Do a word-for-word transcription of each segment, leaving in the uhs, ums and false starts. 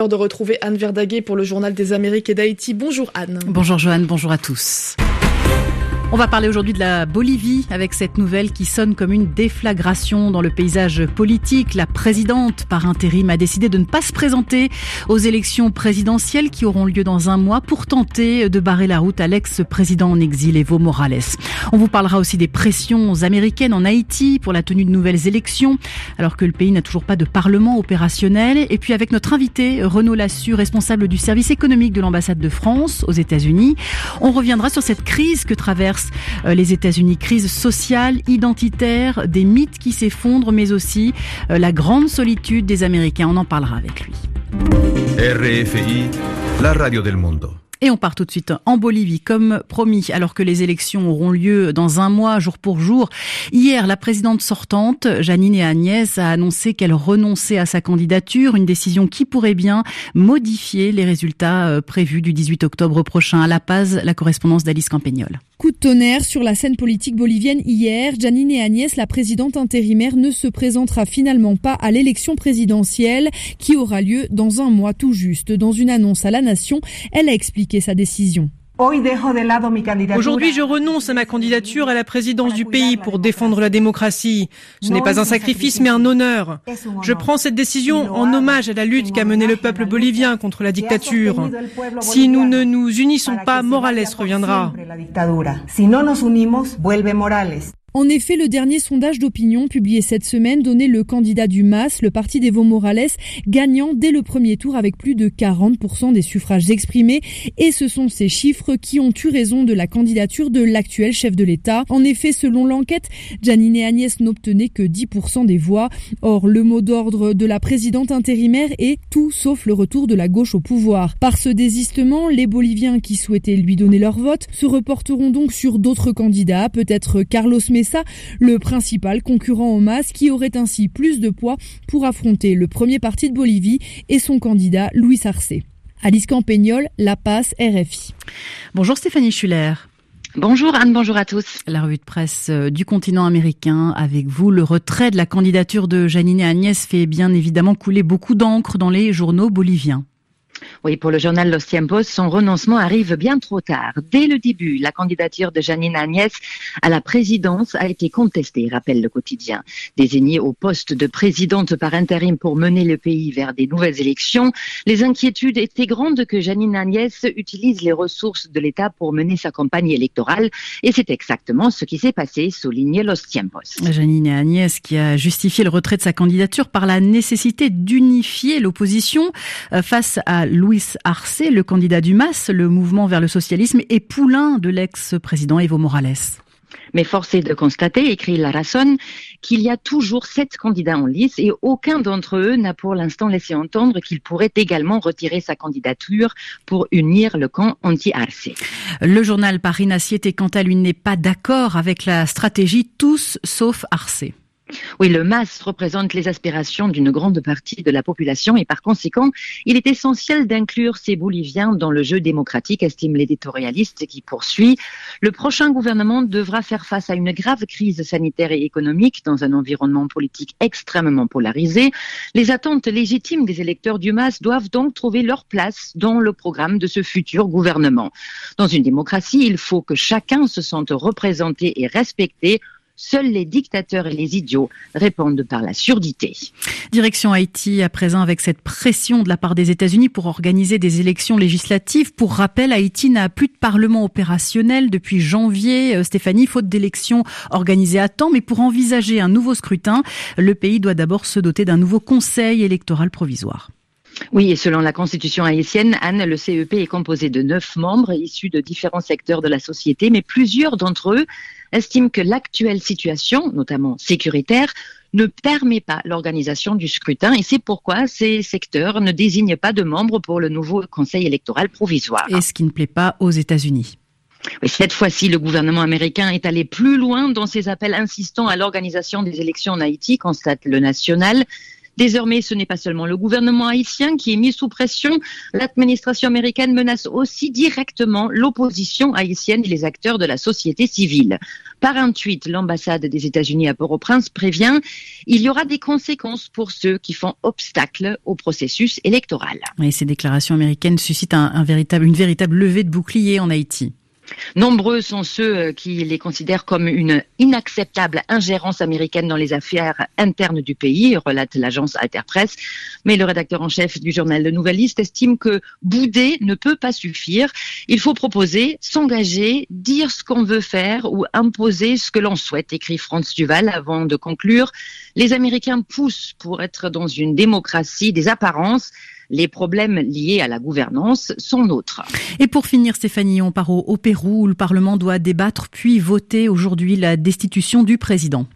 De retrouver Anne Verdaguet pour le Journal des Amériques et d'Haïti. Bonjour Anne. Bonjour Joanne, bonjour à tous. On va parler aujourd'hui de la Bolivie avec cette nouvelle qui sonne comme une déflagration dans le paysage politique. La présidente par intérim a décidé de ne pas se présenter aux élections présidentielles qui auront lieu dans un mois pour tenter de barrer la route à l'ex-président en exil Evo Morales. On vous parlera aussi des pressions américaines en Haïti pour la tenue de nouvelles élections alors que le pays n'a toujours pas de parlement opérationnel. Et puis avec notre invité Renaud Lassus, responsable du service économique de l'ambassade de France aux États-Unis, on reviendra sur cette crise que traverse les États-Unis, crise sociale, identitaire, des mythes qui s'effondrent, mais aussi la grande solitude des Américains. On en parlera avec lui. R F I, la radio del mundo. Et on part tout de suite en Bolivie, comme promis, alors que les élections auront lieu dans un mois, jour pour jour. Hier, la présidente sortante, Jeanine Áñez, a annoncé qu'elle renonçait à sa candidature, une décision qui pourrait bien modifier les résultats prévus du dix-huit octobre prochain. À La Paz, la correspondance d'Alice Campagnol. Coup de tonnerre sur la scène politique bolivienne hier. Jeanine Áñez, la présidente intérimaire, ne se présentera finalement pas à l'élection présidentielle qui aura lieu dans un mois tout juste. Dans une annonce à la nation, elle a expliqué sa décision. Aujourd'hui, je renonce à ma candidature à la présidence du pays pour défendre la démocratie. Ce n'est pas un sacrifice, mais un honneur. Je prends cette décision en hommage à la lutte qu'a menée le peuple bolivien contre la dictature. Si nous ne nous unissons pas, Morales reviendra. En effet, le dernier sondage d'opinion publié cette semaine donnait le candidat du M A S, le parti d'Evo Morales, gagnant dès le premier tour avec plus de quarante pour cent des suffrages exprimés. Et ce sont ces chiffres qui ont eu raison de la candidature de l'actuel chef de l'État. En effet, selon l'enquête, Jeanine Áñez n'obtenait que dix pour cent des voix. Or, le mot d'ordre de la présidente intérimaire est « tout sauf le retour de la gauche au pouvoir ». Par ce désistement, les Boliviens qui souhaitaient lui donner leur vote se reporteront donc sur d'autres candidats, peut-être Carlos Mesa, le principal concurrent au M A S, qui aurait ainsi plus de poids pour affronter le premier parti de Bolivie et son candidat Luis Arce. Alice Campagnol, La Paz, R F I. Bonjour Stéphanie Schuller. Bonjour Anne, bonjour à tous. La revue de presse du continent américain avec vous. Le retrait de la candidature de Jeanine Áñez fait bien évidemment couler beaucoup d'encre dans les journaux boliviens. Oui, pour le journal Los Tiempos, son renoncement arrive bien trop tard. Dès le début, la candidature de Jeanine Áñez à la présidence a été contestée, rappelle le quotidien. Désignée au poste de présidente par intérim pour mener le pays vers des nouvelles élections, les inquiétudes étaient grandes que Jeanine Áñez utilise les ressources de l'État pour mener sa campagne électorale. Et c'est exactement ce qui s'est passé, souligne Los Tiempos. Jeanine Áñez qui a justifié le retrait de sa candidature par la nécessité d'unifier l'opposition face à Luis Arce, le candidat du M A S, le mouvement vers le socialisme, et poulain de l'ex-président Evo Morales. Mais force est de constater, écrit La Razón, qu'il y a toujours sept candidats en lice et aucun d'entre eux n'a pour l'instant laissé entendre qu'il pourrait également retirer sa candidature pour unir le camp anti-Arce. Le journal Paris Naciete, quant à lui, n'est pas d'accord avec la stratégie tous sauf Arce. Oui, le M A S représente les aspirations d'une grande partie de la population et par conséquent, il est essentiel d'inclure ces Boliviens dans le jeu démocratique, estime l'éditorialiste qui poursuit. Le prochain gouvernement devra faire face à une grave crise sanitaire et économique dans un environnement politique extrêmement polarisé. Les attentes légitimes des électeurs du M A S doivent donc trouver leur place dans le programme de ce futur gouvernement. Dans une démocratie, il faut que chacun se sente représenté et respecté. Seuls les dictateurs et les idiots répondent par la surdité. Direction Haïti à présent avec cette pression de la part des États-Unis pour organiser des élections législatives. Pour rappel, Haïti n'a plus de parlement opérationnel depuis janvier. Stéphanie, faute d'élections organisées à temps, mais pour envisager un nouveau scrutin, le pays doit d'abord se doter d'un nouveau conseil électoral provisoire. Oui, et selon la constitution haïtienne, Anne, le C E P est composé de neuf membres issus de différents secteurs de la société, mais plusieurs d'entre eux estiment que l'actuelle situation, notamment sécuritaire, ne permet pas l'organisation du scrutin et c'est pourquoi ces secteurs ne désignent pas de membres pour le nouveau conseil électoral provisoire. Et ce qui ne plaît pas aux États-Unis. Oui, cette fois-ci, le gouvernement américain est allé plus loin dans ses appels insistant à l'organisation des élections en Haïti, constate le National. Désormais, ce n'est pas seulement le gouvernement haïtien qui est mis sous pression. L'administration américaine menace aussi directement l'opposition haïtienne et les acteurs de la société civile. Par un tweet, l'ambassade des États-Unis à Port-au-Prince prévient « Il y aura des conséquences pour ceux qui font obstacle au processus électoral ». Et ces déclarations américaines suscitent un, un véritable, une véritable levée de bouclier en Haïti. Nombreux sont ceux qui les considèrent comme une inacceptable ingérence américaine dans les affaires internes du pays, relate l'agence Alterpress. Mais le rédacteur en chef du journal Le Nouvelliste estime que bouder ne peut pas suffire. Il faut proposer, s'engager, dire ce qu'on veut faire ou imposer ce que l'on souhaite, écrit Franz Duval avant de conclure. Les Américains poussent pour être dans une démocratie des apparences. Les problèmes liés à la gouvernance sont nôtres. Et pour finir, Stéphanie, on part au, au Pérou où le Parlement doit débattre puis voter aujourd'hui la destitution du président.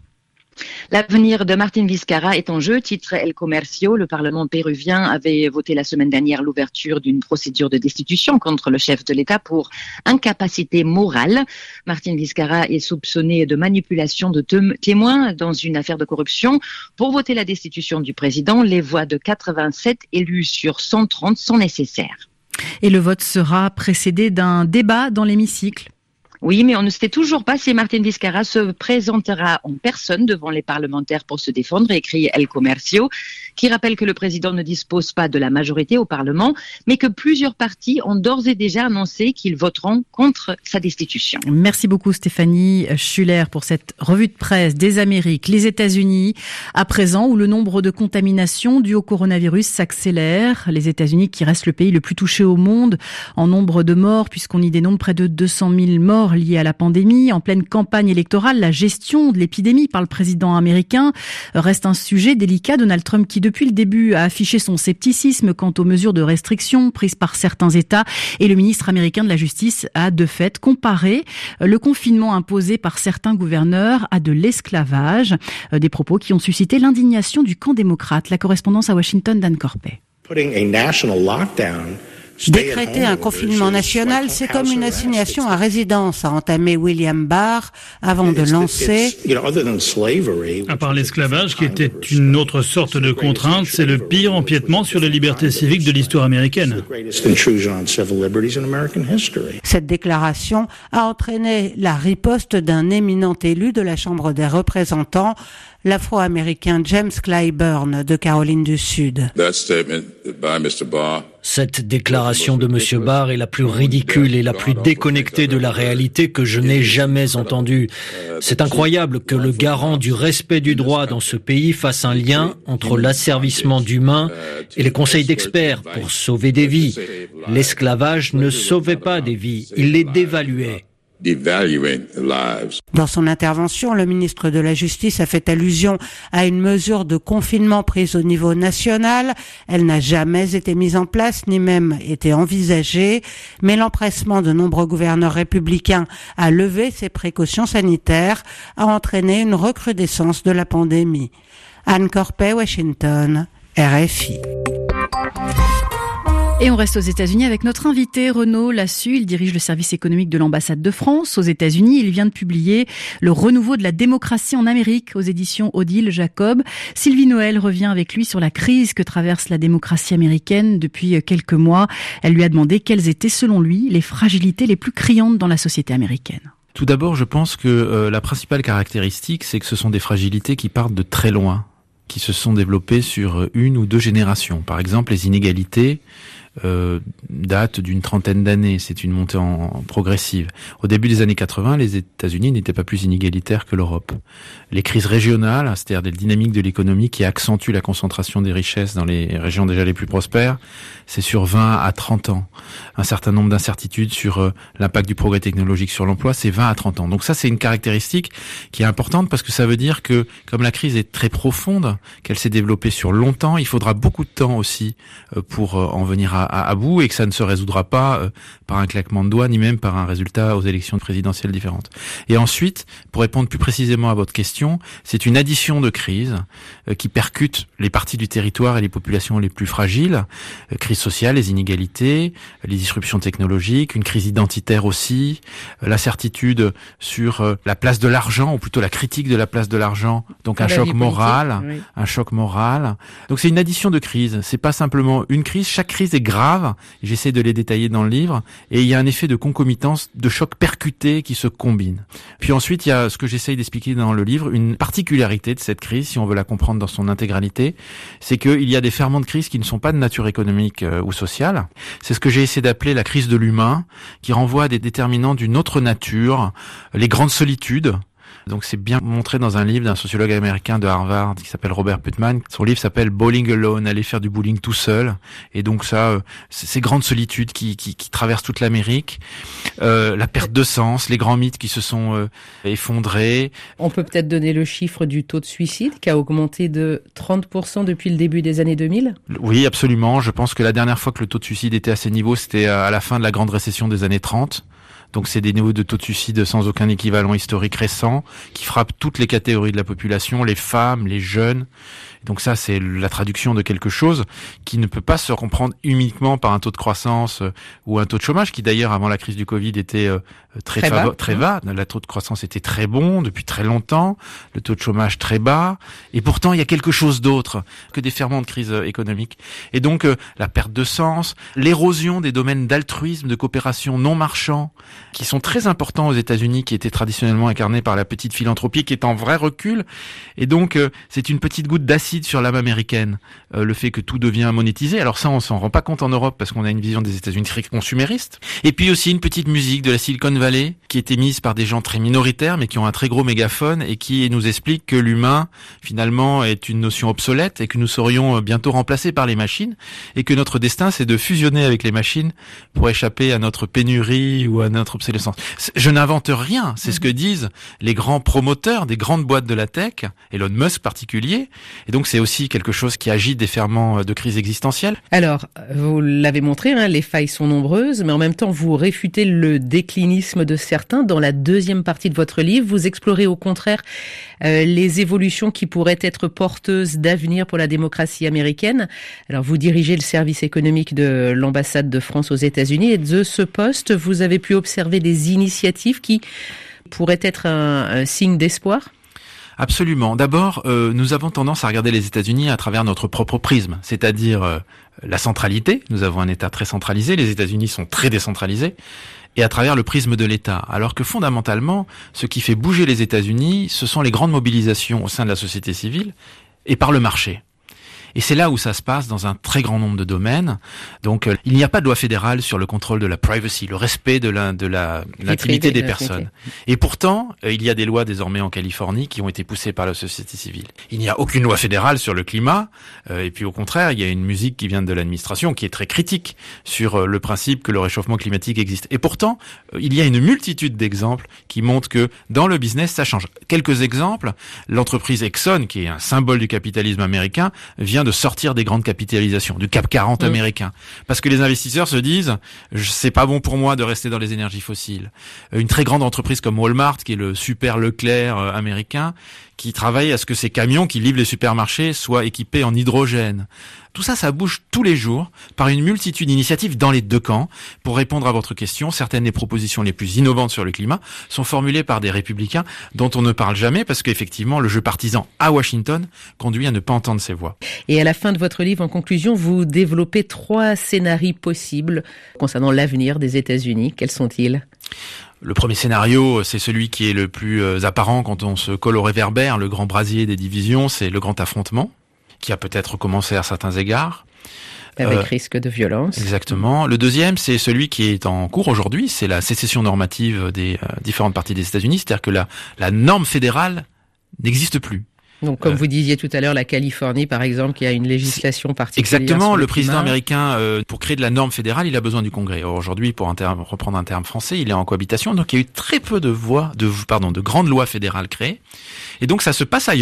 L'avenir de Martín Vizcarra est en jeu, titre El Comercio. Le Parlement péruvien avait voté la semaine dernière l'ouverture d'une procédure de destitution contre le chef de l'État pour incapacité morale. Martín Vizcarra est soupçonné de manipulation de témoins dans une affaire de corruption. Pour voter la destitution du président, les voix de quatre-vingt-sept élus sur cent trente sont nécessaires. Et le vote sera précédé d'un débat dans l'hémicycle. Oui, mais on ne sait toujours pas si Martín Vizcarra se présentera en personne devant les parlementaires pour se défendre, écrit El Comercio, qui rappelle que le président ne dispose pas de la majorité au Parlement, mais que plusieurs partis ont d'ores et déjà annoncé qu'ils voteront contre sa destitution. Merci beaucoup Stéphanie Schuller pour cette revue de presse des Amériques, les États-Unis, à présent où le nombre de contaminations dues au coronavirus s'accélère. Les États-Unis qui restent le pays le plus touché au monde en nombre de morts, puisqu'on y dénombre près de deux cent mille morts liées à la pandémie. En pleine campagne électorale, la gestion de l'épidémie par le président américain reste un sujet délicat. Donald Trump qui depuis le début a affiché son scepticisme quant aux mesures de restriction prises par certains États, et le ministre américain de la Justice a de fait comparé le confinement imposé par certains gouverneurs à de l'esclavage. Des propos qui ont suscité l'indignation du camp démocrate. La correspondance à Washington d'Anne Corpet. Décréter un confinement national, c'est comme une assignation à résidence, a entamé William Barr avant de lancer. À part l'esclavage, qui était une autre sorte de contrainte, c'est le pire empiètement sur les libertés civiques de l'histoire américaine. Cette déclaration a entraîné la riposte d'un éminent élu de la Chambre des représentants, l'Afro-américain James Clyburn de Caroline du Sud. Cette déclaration de M. Barr est la plus ridicule et la plus déconnectée de la réalité que je n'ai jamais entendue. C'est incroyable que le garant du respect du droit dans ce pays fasse un lien entre l'asservissement d'humains et les conseils d'experts pour sauver des vies. L'esclavage ne sauvait pas des vies, il les dévaluait. Dans son intervention, le ministre de la Justice a fait allusion à une mesure de confinement prise au niveau national. Elle n'a jamais été mise en place, ni même été envisagée, mais l'empressement de nombreux gouverneurs républicains à lever ces précautions sanitaires a entraîné une recrudescence de la pandémie. Anne Corpet, Washington, R F I. Et on reste aux États-Unis avec notre invité Renaud Lassus. Il dirige le service économique de l'ambassade de France aux États-Unis. Il vient de publier Le renouveau de la démocratie en Amérique aux éditions Odile Jacob. Sylvie Noël revient avec lui sur la crise que traverse la démocratie américaine depuis quelques mois. Elle lui a demandé quelles étaient selon lui les fragilités les plus criantes dans la société américaine. Tout d'abord, je pense que euh, la principale caractéristique, c'est que ce sont des fragilités qui partent de très loin, qui se sont développées sur une ou deux générations. Par exemple, les inégalités Euh, date d'une trentaine d'années, c'est une montée en, en progressive. Au début des années quatre-vingts, les États-Unis n'étaient pas plus inégalitaires que l'Europe. Les crises régionales, c'est-à-dire des dynamiques de l'économie qui accentuent la concentration des richesses dans les régions déjà les plus prospères, c'est sur vingt à trente ans. Un certain nombre d'incertitudes sur euh, l'impact du progrès technologique sur l'emploi, c'est vingt à trente ans. Donc ça, c'est une caractéristique qui est importante parce que ça veut dire que, comme la crise est très profonde, qu'elle s'est développée sur longtemps, il faudra beaucoup de temps aussi euh, pour euh, en venir à à, à, à bout et que ça ne se résoudra pas euh, par un claquement de doigts ni même par un résultat aux élections présidentielles différentes. Et ensuite, pour répondre plus précisément à votre question, c'est une addition de crises euh, qui percute les parties du territoire et les populations les plus fragiles, euh, crise sociale, les inégalités, les disruptions technologiques, une crise identitaire aussi, euh, l'incertitude sur euh, la place de l'argent, ou plutôt la critique de la place de l'argent, donc un choc moral, oui. un choc moral. Donc c'est une addition de crises, c'est pas simplement une crise, chaque crise est grave, j'essaie de les détailler dans le livre, et il y a un effet de concomitance, de choc percuté qui se combine. Puis ensuite, il y a ce que j'essaye d'expliquer dans le livre, une particularité de cette crise, si on veut la comprendre dans son intégralité, c'est qu'il y a des ferments de crise qui ne sont pas de nature économique euh, ou sociale. C'est ce que j'ai essayé d'appeler la crise de l'humain, qui renvoie à des déterminants d'une autre nature, les grandes solitudes. Donc c'est bien montré dans un livre d'un sociologue américain de Harvard qui s'appelle Robert Putnam. Son livre s'appelle Bowling Alone, aller faire du bowling tout seul. Et donc ça, euh, ces grandes solitudes qui, qui, qui traversent toute l'Amérique, euh, la perte de sens, les grands mythes qui se sont euh, effondrés. On peut peut-être donner le chiffre du taux de suicide qui a augmenté de trente pour cent depuis le début des années deux mille. Oui, absolument. Je pense que la dernière fois que le taux de suicide était à ces niveaux, c'était à la fin de la grande récession des années trente. Donc c'est des niveaux de taux de suicide sans aucun équivalent historique récent, qui frappent toutes les catégories de la population, les femmes, les jeunes. Donc ça, c'est la traduction de quelque chose qui ne peut pas se comprendre uniquement par un taux de croissance euh, ou un taux de chômage, qui d'ailleurs, avant la crise du Covid, était euh, très, très, bas. très bas. Le taux de croissance était très bon depuis très longtemps, le taux de chômage très bas. Et pourtant, il y a quelque chose d'autre que des ferments de crise économique. Et donc, euh, la perte de sens, l'érosion des domaines d'altruisme, de coopération non marchand, qui sont très importants aux États-Unis, qui étaient traditionnellement incarnés par la petite philanthropie, qui est en vrai recul. Et donc, euh, c'est une petite goutte d'acide sur l'âme américaine, euh, le fait que tout devient monétisé. Alors ça, on s'en rend pas compte en Europe parce qu'on a une vision des États-Unis très consumériste. Et puis aussi une petite musique de la Silicon Valley qui est émise par des gens très minoritaires mais qui ont un très gros mégaphone et qui nous explique que l'humain finalement est une notion obsolète et que nous serions bientôt remplacés par les machines et que notre destin c'est de fusionner avec les machines pour échapper à notre pénurie ou à notre obsolescence. Je n'invente rien, c'est ce que disent les grands promoteurs des grandes boîtes de la tech, Elon Musk particulier. Et donc c'est aussi quelque chose qui agite des ferments de crise existentielle. Alors, vous l'avez montré, hein, les failles sont nombreuses, mais en même temps, vous réfutez le déclinisme de certains. Dans la deuxième partie de votre livre, vous explorez au contraire euh, les évolutions qui pourraient être porteuses d'avenir pour la démocratie américaine. Alors, vous dirigez le service économique de l'ambassade de France aux États-Unis et de ce poste, vous avez pu observer des initiatives qui pourraient être un, un signe d'espoir ? Absolument. D'abord, euh, nous avons tendance à regarder les États-Unis à travers notre propre prisme, c'est-à-dire euh, la centralité. Nous avons un État très centralisé, les États-Unis sont très décentralisés, et à travers le prisme de l'État. Alors que fondamentalement, ce qui fait bouger les États-Unis, ce sont les grandes mobilisations au sein de la société civile et par le marché. Et c'est là où ça se passe dans un très grand nombre de domaines. Donc, euh, il n'y a pas de loi fédérale sur le contrôle de la privacy, le respect de la, de la, l'intimité des personnes. Et pourtant, euh, il y a des lois désormais en Californie qui ont été poussées par la société civile. Il n'y a aucune loi fédérale sur le climat. Euh, et puis au contraire, il y a une musique qui vient de l'administration qui est très critique sur euh, le principe que le réchauffement climatique existe. Et pourtant, euh, il y a une multitude d'exemples qui montrent que dans le business, ça change. Quelques exemples. L'entreprise Exxon, qui est un symbole du capitalisme américain, vient de sortir des grandes capitalisations, du C A C quarante mmh. américain. Parce que les investisseurs se disent, c'est pas bon pour moi de rester dans les énergies fossiles. Une très grande entreprise comme Walmart, qui est le super Leclerc euh, américain, qui travaille à ce que ces camions qui livrent les supermarchés soient équipés en hydrogène. Tout ça, ça bouge tous les jours par une multitude d'initiatives dans les deux camps. Pour répondre à votre question, certaines des propositions les plus innovantes sur le climat sont formulées par des républicains dont on ne parle jamais parce qu'effectivement, le jeu partisan à Washington conduit à ne pas entendre ces voix. Et à la fin de votre livre, en conclusion, vous développez trois scénarios possibles concernant l'avenir des États-Unis. Quels sont-ils ? Le premier scénario, c'est celui qui est le plus apparent quand on se colle au réverbère, le grand brasier des divisions, c'est le grand affrontement, qui a peut-être commencé à certains égards. Avec euh, risque de violence. Exactement. Le deuxième, c'est celui qui est en cours aujourd'hui, c'est la sécession normative des euh, différentes parties des États-Unis, c'est-à-dire que la, la norme fédérale n'existe plus. Donc, comme euh, vous disiez tout à l'heure, la Californie, par exemple, qui a une législation particulière. Exactement. Le, le président américain, euh, pour créer de la norme fédérale, il a besoin du Congrès. Or, aujourd'hui, pour un terme, reprendre un terme français, il est en cohabitation. Donc, il y a eu très peu de voix, de, pardon, de grandes lois fédérales créées. Et donc, ça se passe ailleurs.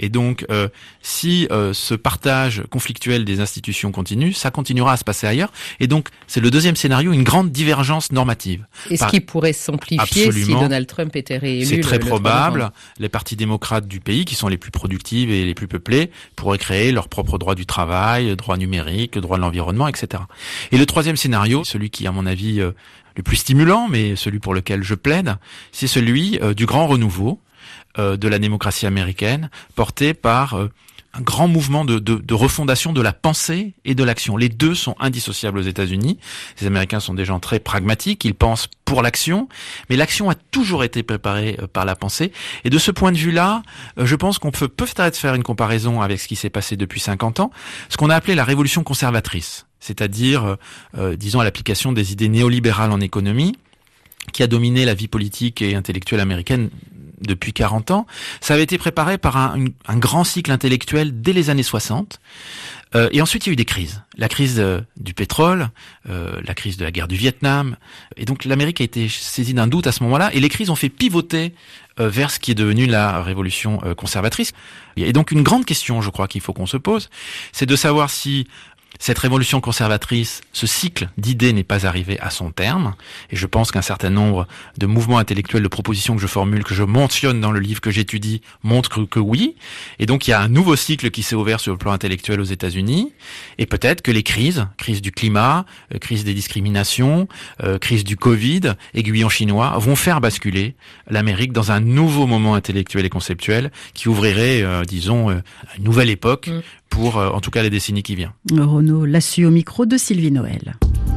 Et donc, euh, si euh, ce partage conflictuel des institutions continue, ça continuera à se passer ailleurs. Et donc, c'est le deuxième scénario, une grande divergence normative. Et ce qui pourrait s'amplifier si Donald Trump était réélu. C'est très le, probable. Le les partis démocrates du pays, qui sont les plus productives et les plus peuplées, pourraient créer leur propre droit du travail, droit numérique, droit de l'environnement, et cetera. Et le troisième scénario, celui qui, à mon avis, euh, le plus stimulant, mais celui pour lequel je plaide, c'est celui euh, du grand renouveau euh, de la démocratie américaine, porté par euh, un grand mouvement de, de, de refondation de la pensée et de l'action. Les deux sont indissociables aux États-Unis. Les Américains sont des gens très pragmatiques, ils pensent pour l'action, mais l'action a toujours été préparée par la pensée. Et de ce point de vue-là, je pense qu'on peut peut-être faire une comparaison avec ce qui s'est passé depuis cinquante ans, ce qu'on a appelé la révolution conservatrice, c'est-à-dire, euh, disons, à l'application des idées néolibérales en économie, qui a dominé la vie politique et intellectuelle américaine depuis quarante ans. Ça avait été préparé par un, une, un grand cycle intellectuel dès les années soixante. Euh, et ensuite, il y a eu des crises. La crise euh, du pétrole, euh, la crise de la guerre du Vietnam. Et donc, l'Amérique a été saisie d'un doute à ce moment-là. Et les crises ont fait pivoter euh, vers ce qui est devenu la révolution euh, conservatrice. Et donc, une grande question, je crois, qu'il faut qu'on se pose, c'est de savoir si cette révolution conservatrice, ce cycle d'idées n'est pas arrivé à son terme. Et je pense qu'un certain nombre de mouvements intellectuels, de propositions que je formule, que je mentionne dans le livre que j'étudie, montrent que, que oui. Et donc il y a un nouveau cycle qui s'est ouvert sur le plan intellectuel aux États-Unis. Et peut-être que les crises, crise du climat, euh, crise des discriminations, euh, crise du Covid, aiguillon chinois, vont faire basculer l'Amérique dans un nouveau moment intellectuel et conceptuel qui ouvrirait, euh, disons, euh, une nouvelle époque mmh. pour, euh, en tout cas, les décennies qui viennent. Renaud Lassus au micro de Sylvie Noël.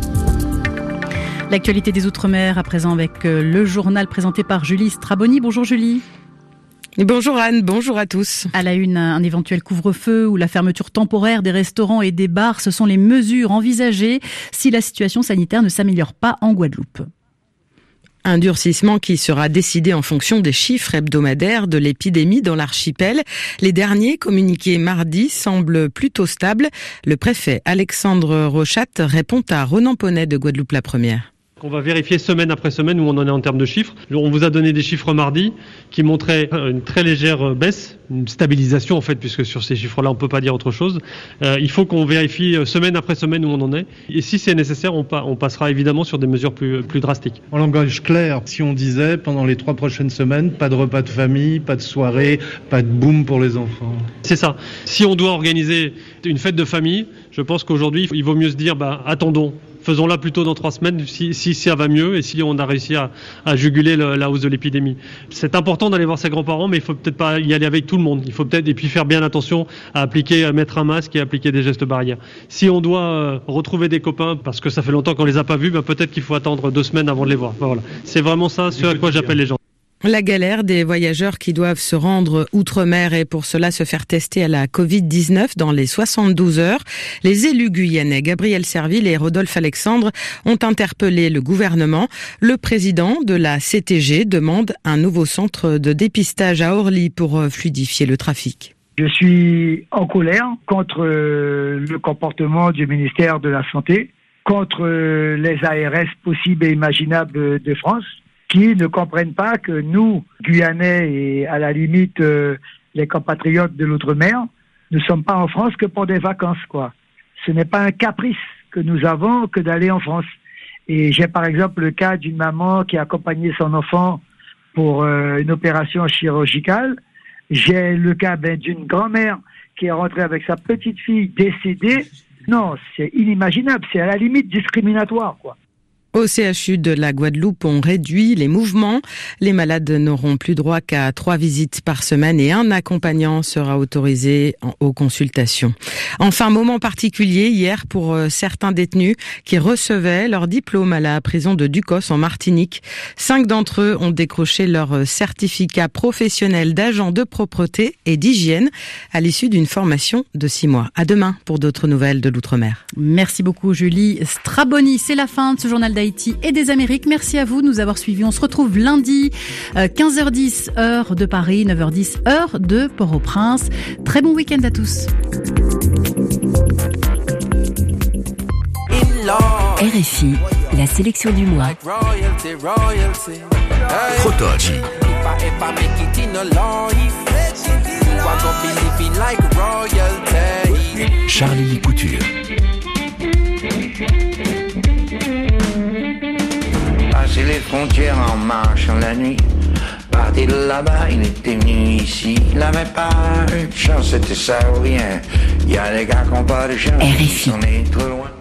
L'actualité des Outre-mer à présent avec le journal présenté par Julie Straboni. Bonjour Julie. Bonjour Anne, bonjour à tous. À la une, un éventuel couvre-feu ou la fermeture temporaire des restaurants et des bars, ce sont les mesures envisagées si la situation sanitaire ne s'améliore pas en Guadeloupe. Un durcissement qui sera décidé en fonction des chiffres hebdomadaires de l'épidémie dans l'archipel. Les derniers, communiqués mardi, semblent plutôt stables. Le préfet Alexandre Rochat répond à Ronan Ponnet de Guadeloupe la Première. On va vérifier semaine après semaine où on en est en termes de chiffres. On vous a donné des chiffres mardi qui montraient une très légère baisse, une stabilisation en fait, puisque sur ces chiffres-là on ne peut pas dire autre chose. Euh, il faut qu'on vérifie semaine après semaine où on en est. Et si c'est nécessaire, on, pa- on passera évidemment sur des mesures plus, plus drastiques. En langage clair, si on disait pendant les trois prochaines semaines, pas de repas de famille, pas de soirée, pas de boom pour les enfants. C'est ça. Si on doit organiser une fête de famille, je pense qu'aujourd'hui il vaut mieux se dire bah, attendons. Faisons-la plutôt dans trois semaines si, si ça va mieux et si on a réussi à, à juguler le, la hausse de l'épidémie. C'est important d'aller voir ses grands-parents, mais il faut peut-être pas y aller avec tout le monde. Il faut peut-être et puis faire bien attention à appliquer, à mettre un masque et appliquer des gestes barrières. Si on doit euh, retrouver des copains parce que ça fait longtemps qu'on les a pas vus, ben peut-être qu'il faut attendre deux semaines avant de les voir. Ben voilà. C'est vraiment ça ce à quoi j'appelle les gens. La galère des voyageurs qui doivent se rendre outre-mer et pour cela se faire tester à la covid dix-neuf dans les soixante-douze heures. Les élus guyanais Gabriel Serville et Rodolphe Alexandre ont interpellé le gouvernement. Le président de la C T G demande un nouveau centre de dépistage à Orly pour fluidifier le trafic. Je suis en colère contre le comportement du ministère de la Santé, contre les A R S possibles et imaginables de France, qui ne comprennent pas que nous, Guyanais et à la limite euh, les compatriotes de l'outre-mer, ne sommes pas en France que pour des vacances, quoi. Ce n'est pas un caprice que nous avons que d'aller en France. Et j'ai par exemple le cas d'une maman qui a accompagné son enfant pour euh, une opération chirurgicale. J'ai le cas ben, d'une grand-mère qui est rentrée avec sa petite fille décédée. Non, c'est inimaginable, c'est à la limite discriminatoire, quoi. Au C H U de la Guadeloupe, on réduit les mouvements. Les malades n'auront plus droit qu'à trois visites par semaine et un accompagnant sera autorisé aux consultations. Enfin, moment particulier hier pour certains détenus qui recevaient leur diplôme à la prison de Ducos en Martinique. Cinq d'entre eux ont décroché leur certificat professionnel d'agent de propreté et d'hygiène à l'issue d'une formation de six mois. À demain pour d'autres nouvelles de l'outre-mer. Merci beaucoup Julie Straboni. C'est la fin de ce journal d'Haïti et des Amériques. Merci à vous de nous avoir suivis. On se retrouve lundi, quinze heures dix, heure de Paris, neuf heures dix, heure de Port-au-Prince. Très bon week-end à tous. R F I, la sélection du mois. Protoci. Charlie Couture. Passer les frontières en marchant la nuit. Parti de là-bas, il était venu ici. Il n'avait pas eu de chance, c'était ça ou rien. Il y a des gars qui n'ont pas de chance. R F I. On est trop loin.